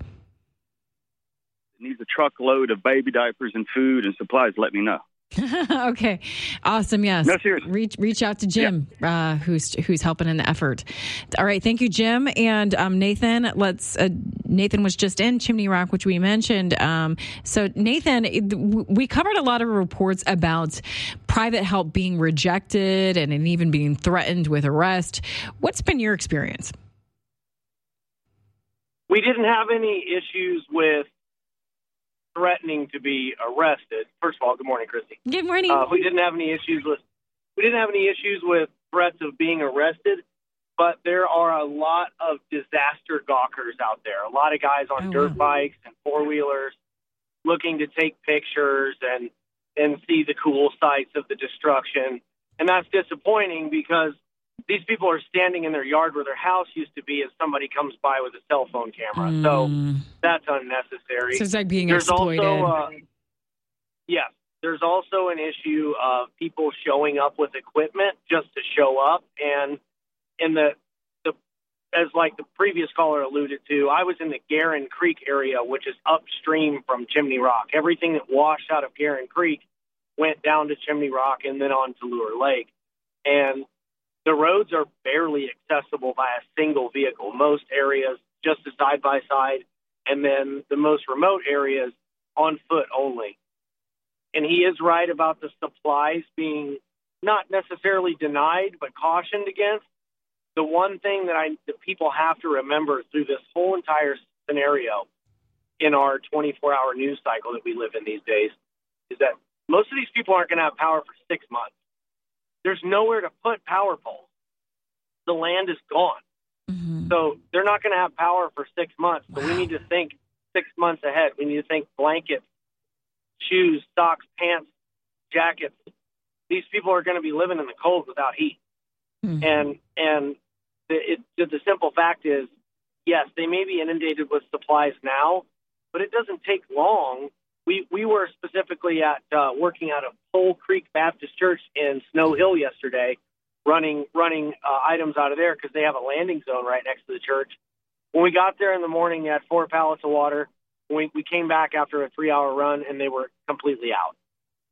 Needs a truckload of baby diapers and food and supplies. Let me know. Okay. Awesome. Yes. No, seriously. Reach out to Jim, who's helping in the effort. All right. Thank you, Jim. And Nathan, Nathan was just in Chimney Rock, which we mentioned. So Nathan, we covered a lot of reports about private help being rejected and even being threatened with arrest. What's been your experience? We didn't have any issues with threatening to be arrested. First of all, good morning, Christy. Good morning. We didn't have any issues with threats of being arrested, but there are a lot of disaster gawkers out there. A lot of guys on dirt bikes and four-wheelers looking to take pictures and see the cool sights of the destruction. And that's disappointing because these people are standing in their yard where their house used to be as somebody comes by with a cell phone camera. So that's unnecessary. So it's like being exploited. There's also an issue of people showing up with equipment just to show up. And as like the previous caller alluded to, I was in the Garin Creek area, which is upstream from Chimney Rock. Everything that washed out of Garin Creek went down to Chimney Rock and then on to Lure Lake. And the roads are barely accessible by a single vehicle. Most areas just a side-by-side, and then the most remote areas on foot only. And he is right about the supplies being not necessarily denied, but cautioned against. The one thing that people have to remember through this whole entire scenario in our 24-hour news cycle that we live in these days is that most of these people aren't going to have power for 6 months. There's nowhere to put power poles. The land is gone. So they're not going to have power for 6 months. So we need to think 6 months ahead. We need to think blankets, shoes, socks, pants, jackets. These people are going to be living in the cold without heat. And the simple fact is, yes, they may be inundated with supplies now, but it doesn't take long. We were specifically working out of Pole Creek Baptist Church in Snow Hill yesterday, running items out of there because they have a landing zone right next to the church. When we got there in the morning, they had 4 pallets of water. We came back after a 3-hour run, and they were completely out.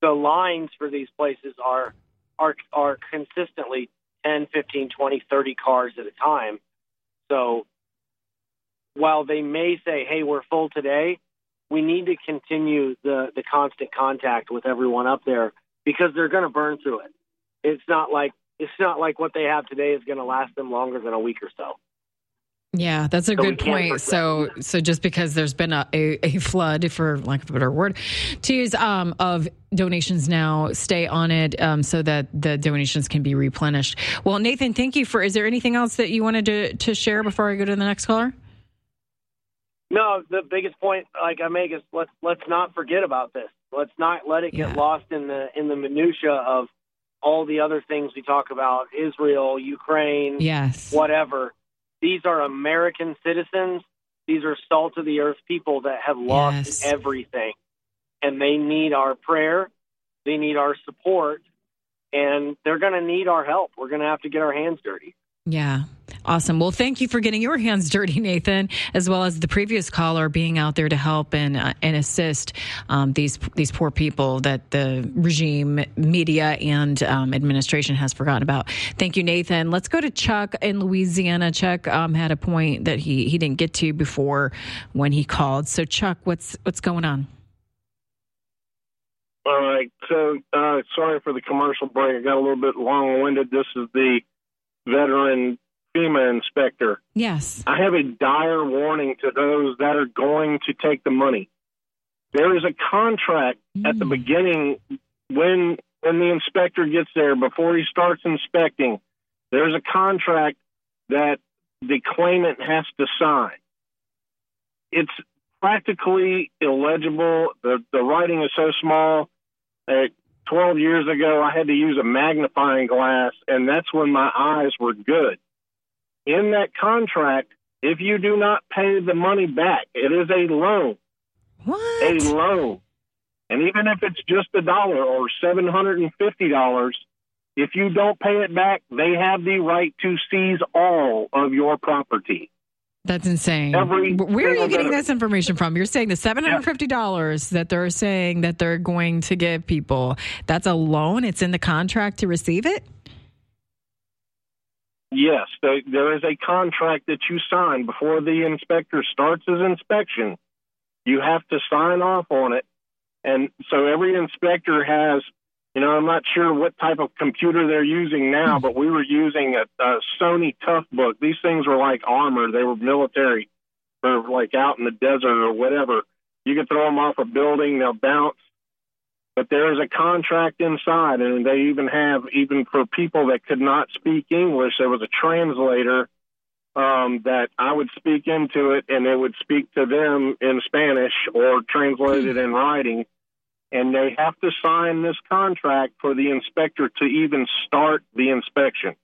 the lines for these places are consistently 10, 15, 20, 30 cars at a time. So while they may say, hey, we're full today, we need to continue the constant contact with everyone up there because they're going to burn through it. It's not like what they have today is going to last them longer than a week or so. Yeah, that's a good point. So just because there's been a flood, for lack of a better word, to use, of donations now, stay on it so that the donations can be replenished. Well, Nathan, thank you is there anything else that you wanted to share before I go to the next caller? No, the biggest point, like I make, is let's not forget about this. Let's not let it get lost in the minutia of all the other things we talk about: Israel, Ukraine, whatever. These are American citizens. These are salt of the earth people that have lost everything, and they need our prayer. They need our support, and they're going to need our help. We're going to have to get our hands dirty. Yeah. Awesome. Well, thank you for getting your hands dirty, Nathan, as well as the previous caller being out there to help and assist these poor people that the regime, media, and administration has forgotten about. Thank you, Nathan. Let's go to Chuck in Louisiana. Chuck had a point that he didn't get to before when he called. So, Chuck, what's going on? All right. So, sorry for the commercial break. I got a little bit long-winded. This is the veteran FEMA inspector. Yes. I have a dire warning to those that are going to take the money. There is a contract at the beginning when the inspector gets there, before he starts inspecting. There's a contract that the claimant has to sign. It's practically illegible. The writing is so small. 12 years ago, I had to use a magnifying glass, and that's when my eyes were good. In that contract, if you do not pay the money back, it is a loan. What? A loan. And even if it's just $1 or $750, if you don't pay it back, they have the right to seize all of your property. That's insane. Where are you getting this information from? You're saying the $750 that they're saying that they're going to give people, that's a loan? It's in the contract to receive it? Yes, there is a contract that you sign before the inspector starts his inspection. You have to sign off on it. And so every inspector has, I'm not sure what type of computer they're using now, but we were using a Sony Toughbook. These things were like armor. They were military, or like out in the desert or whatever. You could throw them off a building, they'll bounce. But there is a contract inside, and they even for people that could not speak English, there was a translator that I would speak into it, and it would speak to them in Spanish or translate it in writing. And they have to sign this contract for the inspector to even start the inspection.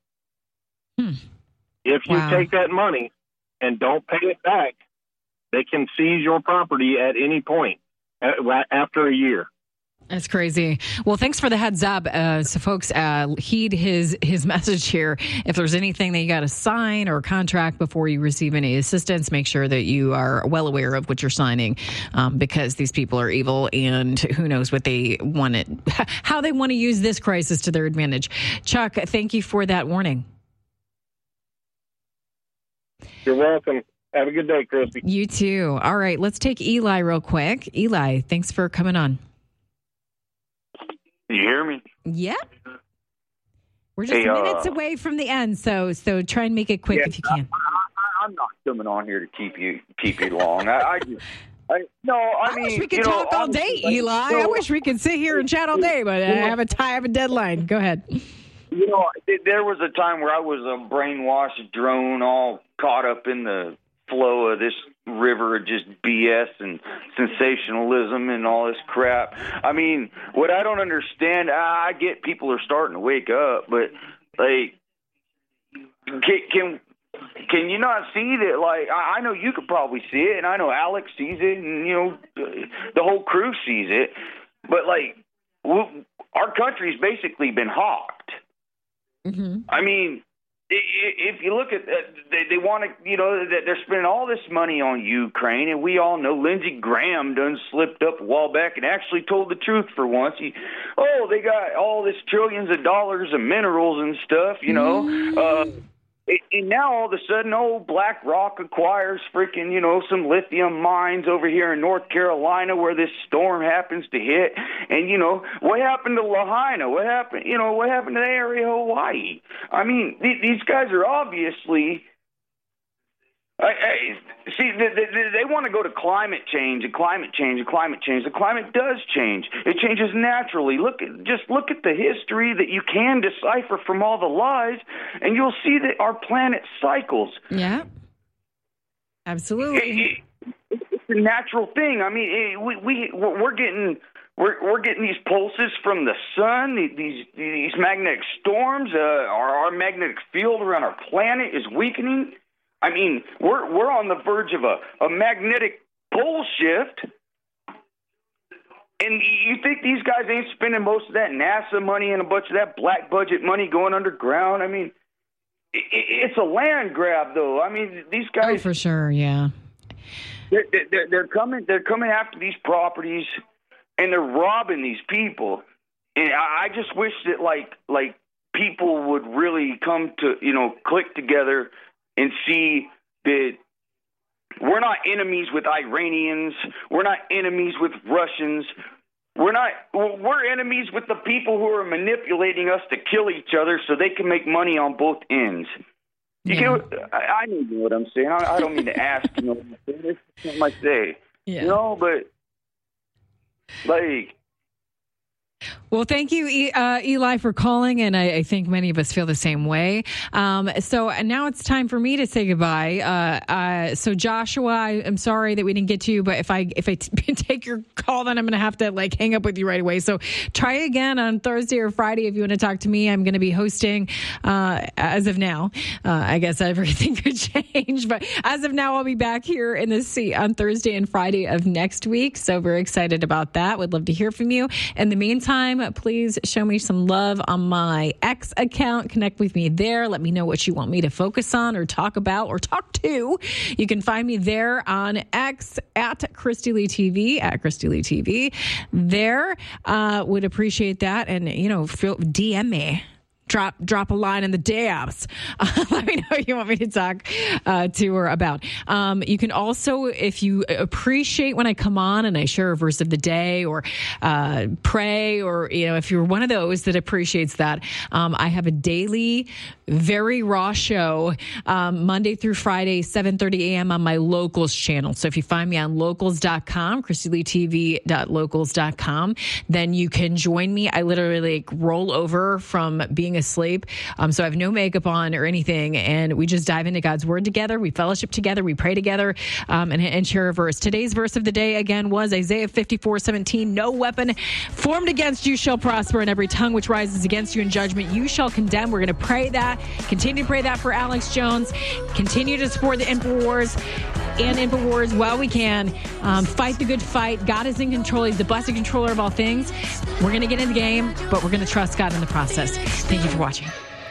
If you take that money and don't pay it back, they can seize your property at any point after a year. That's crazy. Well, thanks for the heads up. So folks, heed his message here. If there's anything that you got to sign or contract before you receive any assistance, make sure that you are well aware of what you're signing, because these people are evil, and who knows what they want how they want to use this crisis to their advantage. Chuck, thank you for that warning. You're welcome. Have a good day, Christy. You too. All right, let's take Eli real quick. Eli, thanks for coming on. You hear me? Yeah. We're just minutes away from the end, so try and make it quick if you can. I'm not coming on here to keep you long. I wish we could talk all day, Eli. I wish we could sit here and chat all day, but I have a deadline. Go ahead. There was a time where I was a brainwashed drone, all caught up in the flow of this river of just BS and sensationalism and all this crap. I mean, what I don't understand, I get people are starting to wake up, but like, can you not see that? Like, I know you could probably see it, and I know Alex sees it, and the whole crew sees it. But like, our country's basically been hawked. Mm-hmm. I mean, if you look at they want to, they're spending all this money on Ukraine, and we all know Lindsey Graham done slipped up a while back and actually told the truth for once. They got all this trillions of dollars of minerals and stuff, and now all of a sudden, BlackRock acquires freaking, some lithium mines over here in North Carolina where this storm happens to hit. And, what happened to Lahaina? What happened to the area of Hawaii? I mean, these guys are obviously... See, they want to go to climate change and climate change and climate change. The climate does change. It changes naturally. Look at the history that you can decipher from all the lies, and you'll see that our planet cycles. Yeah, absolutely. It's a natural thing. I mean, we're getting these pulses from the sun. These magnetic storms. Our magnetic field around our planet is weakening. I mean, we're on the verge of a magnetic pole shift, and you think these guys ain't spending most of that NASA money and a bunch of that black budget money going underground? I mean, it's a land grab, though. I mean, these guys. Oh, for sure, yeah. They're coming after these properties, and they're robbing these people. And I just wish that like people would really come to click together and see that we're not enemies with Iranians. We're not enemies with Russians. We're enemies with the people who are manipulating us to kill each other so they can make money on both ends. I know what I'm saying. I don't mean to ask, what I'm saying. This is something I say. Yeah. But Well, thank you, Eli, for calling, and I think many of us feel the same way. So now it's time for me to say goodbye. So Joshua, I'm sorry that we didn't get to you, but if I take your call, then I'm going to have to hang up with you right away. So try again on Thursday or Friday if you want to talk to me. I'm going to be hosting as of now. I guess everything could change, but as of now, I'll be back here in this seat on Thursday and Friday of next week. So very excited about that. Would love to hear from you. In the meantime, please show me some love on my X account. Connect with me there. Let me know what you want me to focus on or talk about or talk to. You can find me there on X at Christy Lee TV, at Christy Lee TV. There, would appreciate that. And, DM me. Drop a line in the DMs. Let me know what you want me to talk to her about. You can also, if you appreciate when I come on and I share a verse of the day or pray, or if you're one of those that appreciates that, I have a daily, very raw show Monday through Friday, 7:30 a.m. on my Locals channel. So if you find me on locals.com, ChristyLeeTV.locals.com, then you can join me. I literally roll over from being asleep. So I have no makeup on or anything. And we just dive into God's word together. We fellowship together. We pray together and share a verse. Today's verse of the day, again, was Isaiah 54:17. No weapon formed against you shall prosper, and every tongue which rises against you in judgment you shall condemn. We're going to pray that. Continue to pray that for Alex Jones. Continue to support the InfoWars and InfoWars while we can. Fight the good fight. God is in control. He's the blessed controller of all things. We're going to get in the game, but we're going to trust God in the process. Thank you for watching.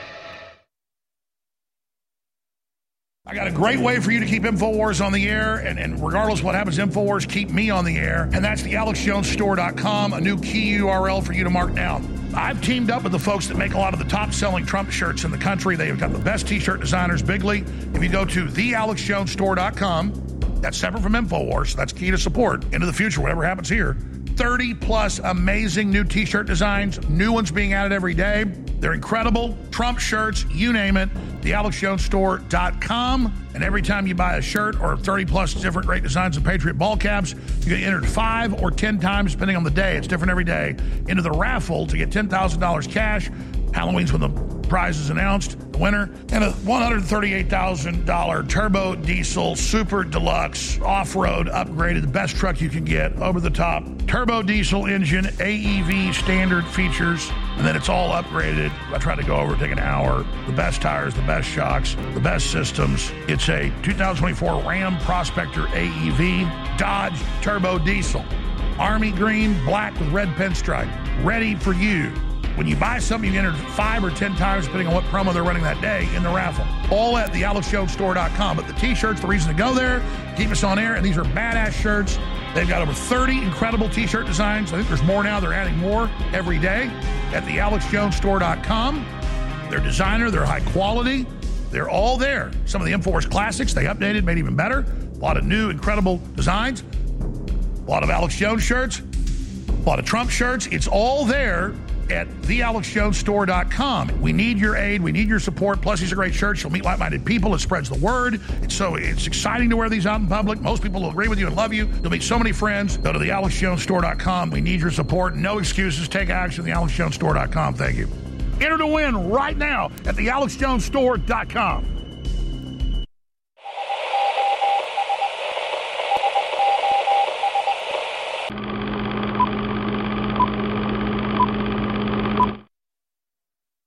I got a great way for you to keep InfoWars on the air, and regardless of what happens, InfoWars keep me on the air, and that's the AlexJonesStore.com, a new key URL for you to mark down. I've teamed up with the folks that make a lot of the top-selling Trump shirts in the country. They've got the best T-shirt designers, Bigley. If you go to thealexjonesstore.com, that's separate from InfoWars, so that's key to support into the future, whatever happens here. 30-plus amazing new T-shirt designs, new ones being added every day. They're incredible. Trump shirts, you name it, thealexjonesstore.com. And every time you buy a shirt or 30-plus different great designs of Patriot ball caps, you get entered 5 or 10 times, depending on the day. It's different every day. Into the raffle to get $10,000 cash. Halloween's when the prize is announced, the winner, and a $138,000 turbo diesel super deluxe off-road upgraded, the best truck you can get, over the top turbo diesel engine, AEV standard features, and then it's all upgraded. I tried to go over, take an hour. The best tires, the best shocks, the best systems. It's a 2024 Ram Prospector AEV Dodge turbo diesel, army green, black with red pinstripe, ready for you. When you buy something, you enter 5 or 10 times, depending on what promo they're running that day, in the raffle. All at thealexjonesstore.com. But the T-shirts, the reason to go there, keep us on air, and these are badass shirts. They've got over 30 incredible T-shirt designs. I think there's more now. They're adding more every day at thealexjonesstore.com. They're designer. They're high quality. They're all there. Some of the InfoWars classics, they updated, made even better. A lot of new, incredible designs. A lot of Alex Jones shirts. A lot of Trump shirts. It's all there at thealexjonesstore.com. We need your aid. We need your support. Plus, these are great shirts. You'll meet like-minded people. It spreads the word. It's exciting to wear these out in public. Most people will agree with you and love you. You'll meet so many friends. Go to thealexjonesstore.com. We need your support. No excuses. Take action. thealexjonesstore.com. Thank you. Enter to win right now at thealexjonesstore.com.